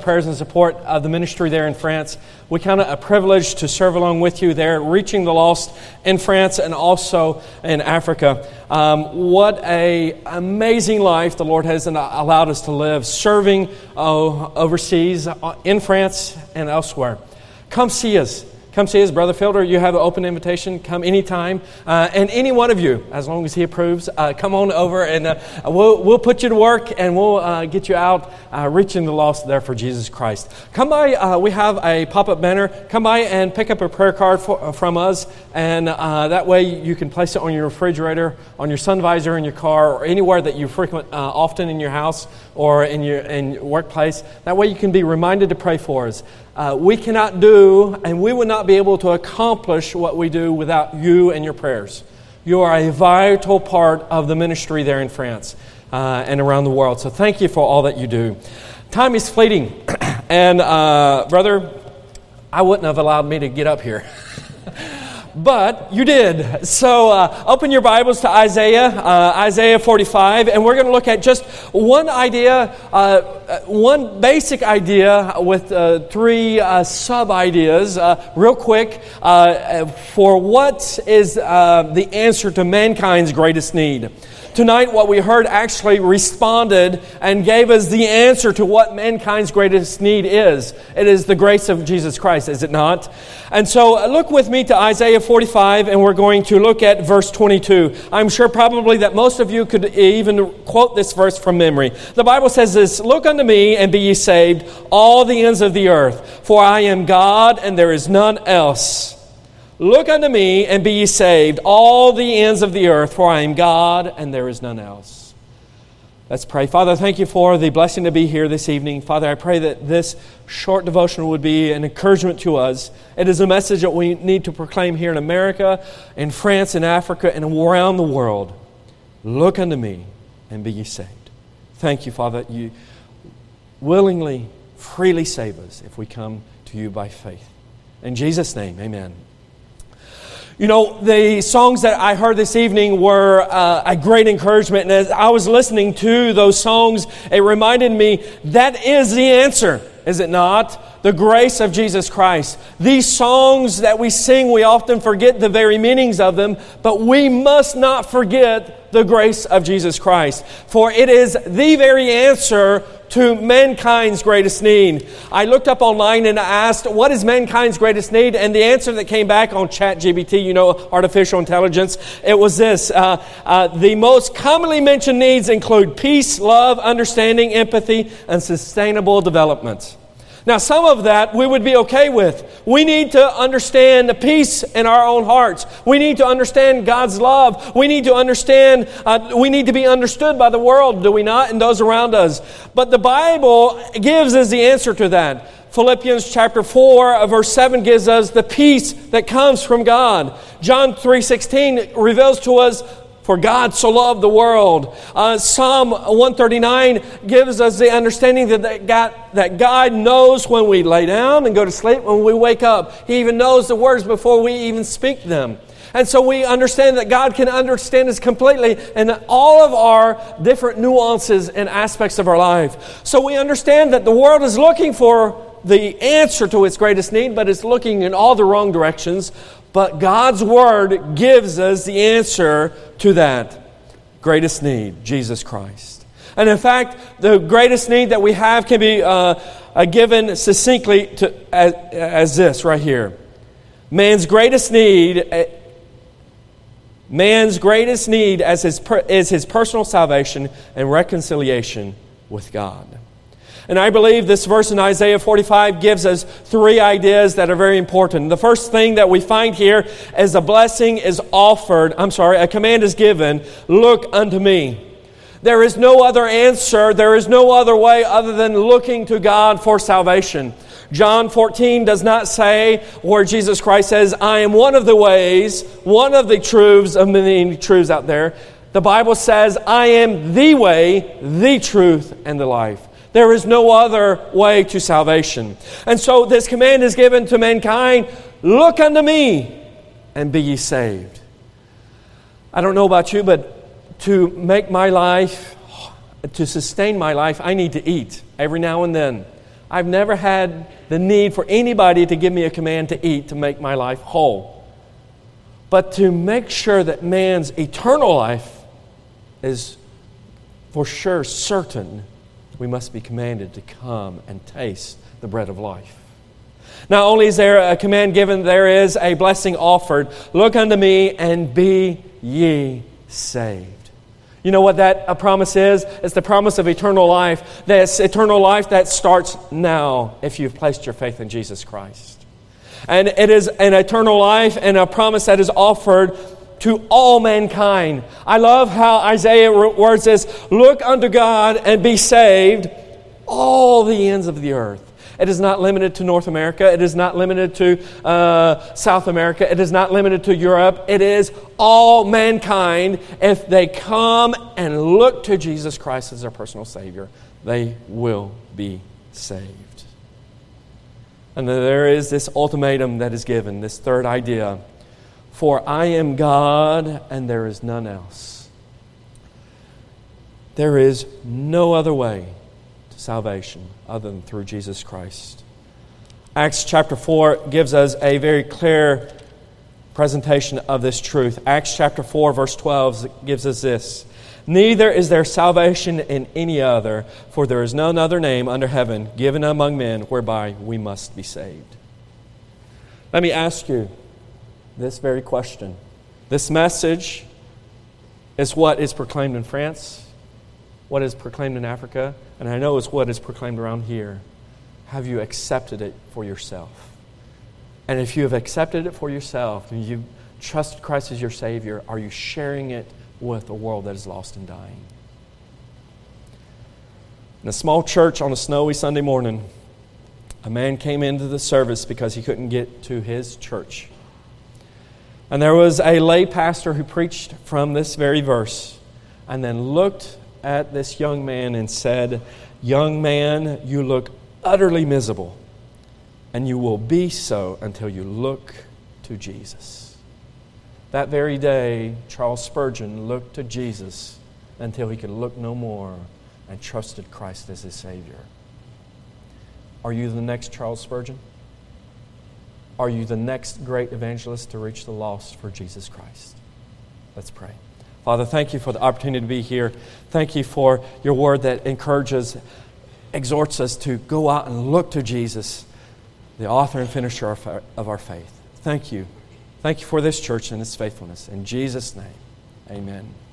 prayers and support of the ministry there in France. We count it a privilege to serve along with you there, reaching the lost in France and also in Africa. What an amazing life the Lord has allowed us to live, serving overseas in France and elsewhere. Come see us. Come see us, Brother Fielder. You have an open invitation. Come anytime. And any one of you, as long as he approves, come on over and we'll put you to work and we'll get you out reaching the lost there for Jesus Christ. Come by. We have a pop-up banner. Come by and pick up a prayer card from us. And that way you can place it on your refrigerator, on your sun visor in your car, or anywhere that you frequent often in your house or in your workplace. That way you can be reminded to pray for us. We cannot do, and we would not be able to accomplish what we do without you and your prayers. You are a vital part of the ministry there in France and around the world. So thank you for all that you do. Time is fleeting. And brother, I wouldn't have allowed me to get up here. But you did. So open your Bibles to Isaiah 45, and we're going to look at just one idea, one basic idea with three sub-ideas real quick for what is the answer to mankind's greatest need. Tonight, what we heard actually responded and gave us the answer to what mankind's greatest need is. It is the grace of Jesus Christ, is it not? And so look with me to Isaiah 45, and we're going to look at verse 22. I'm sure probably that most of you could even quote this verse from memory. The Bible says this, "Look unto me, and be ye saved, all the ends of the earth, for I am God, and there is none else. Look unto me, and be ye saved, all the ends of the earth, for I am God, and there is none else." Let's pray. Father, thank you for the blessing to be here this evening. Father, I pray that this short devotion would be an encouragement to us. It is a message that we need to proclaim here in America, in France, in Africa, and around the world. Look unto me, and be ye saved. Thank you, Father, that you willingly, freely save us if we come to you by faith. In Jesus' name, amen. You know, the songs that I heard this evening were a great encouragement. And as I was listening to those songs, it reminded me that is the answer, is it not? The grace of Jesus Christ. These songs that we sing, we often forget the very meanings of them, but we must not forget the grace of Jesus Christ. For it is the very answer to mankind's greatest need. I looked up online and I asked, what is mankind's greatest need? And the answer that came back on ChatGPT, you know, artificial intelligence, it was this. The most commonly mentioned needs include peace, love, understanding, empathy, and sustainable development. Now, some of that we would be okay with. We need to understand the peace in our own hearts. We need to understand God's love. We need to understand, we need to be understood by the world, do we not? And those around us. But the Bible gives us the answer to that. Philippians chapter 4, verse 7 gives us the peace that comes from God. John 3:16 reveals to us, for God so loved the world. Psalm 139 gives us the understanding that God knows when we lay down and go to sleep, when we wake up. He even knows the words before we even speak them. And so we understand that God can understand us completely in all of our different nuances and aspects of our life. So we understand that the world is looking for the answer to its greatest need, but it's looking in all the wrong directions. But God's Word gives us the answer to that greatest need, Jesus Christ. And in fact, the greatest need that we have can be given succinctly as this right here. Man's greatest need is his personal salvation and reconciliation with God. And I believe this verse in Isaiah 45 gives us three ideas that are very important. The first thing that we find here is a command is given, look unto me. There is no other answer, there is no other way other than looking to God for salvation. John 14 does not say, where Jesus Christ says, I am one of the ways, one of the truths of many truths out there. The Bible says, I am the way, the truth, and the life. There is no other way to salvation. And so this command is given to mankind, look unto me and be ye saved. I don't know about you, but to make my life, to sustain my life, I need to eat every now and then. I've never had the need for anybody to give me a command to eat to make my life whole. But to make sure that man's eternal life is for sure certain, we must be commanded to come and taste the bread of life. Not only is there a command given, there is a blessing offered. Look unto me and be ye saved. You know what that promise is? It's the promise of eternal life. This eternal life that starts now if you've placed your faith in Jesus Christ. And it is an eternal life and a promise that is offered to all mankind. I love how Isaiah words this, look unto God and be saved, all the ends of the earth. It is not limited to North America. It is not limited to South America. It is not limited to Europe. It is all mankind. If they come and look to Jesus Christ as their personal Savior, they will be saved. And there is this ultimatum that is given, this third idea. For I am God and there is none else. There is no other way to salvation other than through Jesus Christ. Acts chapter 4 gives us a very clear presentation of this truth. Acts chapter 4 verse 12 gives us this. Neither is there salvation in any other, for there is none other name under heaven given among men whereby we must be saved. Let me ask you this very question. This message is what is proclaimed in France, what is proclaimed in Africa, and I know it's what is proclaimed around here. Have you accepted it for yourself? And if you have accepted it for yourself and you trusted Christ as your Savior, are you sharing it with a world that is lost and dying? In a small church on a snowy Sunday morning, a man came into the service because he couldn't get to his church. And there was a lay pastor who preached from this very verse and then looked at this young man and said, young man, you look utterly miserable, and you will be so until you look to Jesus. That very day, Charles Spurgeon looked to Jesus until he could look no more and trusted Christ as his Savior. Are you the next Charles Spurgeon? Are you the next great evangelist to reach the lost for Jesus Christ? Let's pray. Father, thank you for the opportunity to be here. Thank you for your word that encourages, exhorts us to go out and look to Jesus, the author and finisher of our faith. Thank you. Thank you for this church and its faithfulness. In Jesus' name, amen.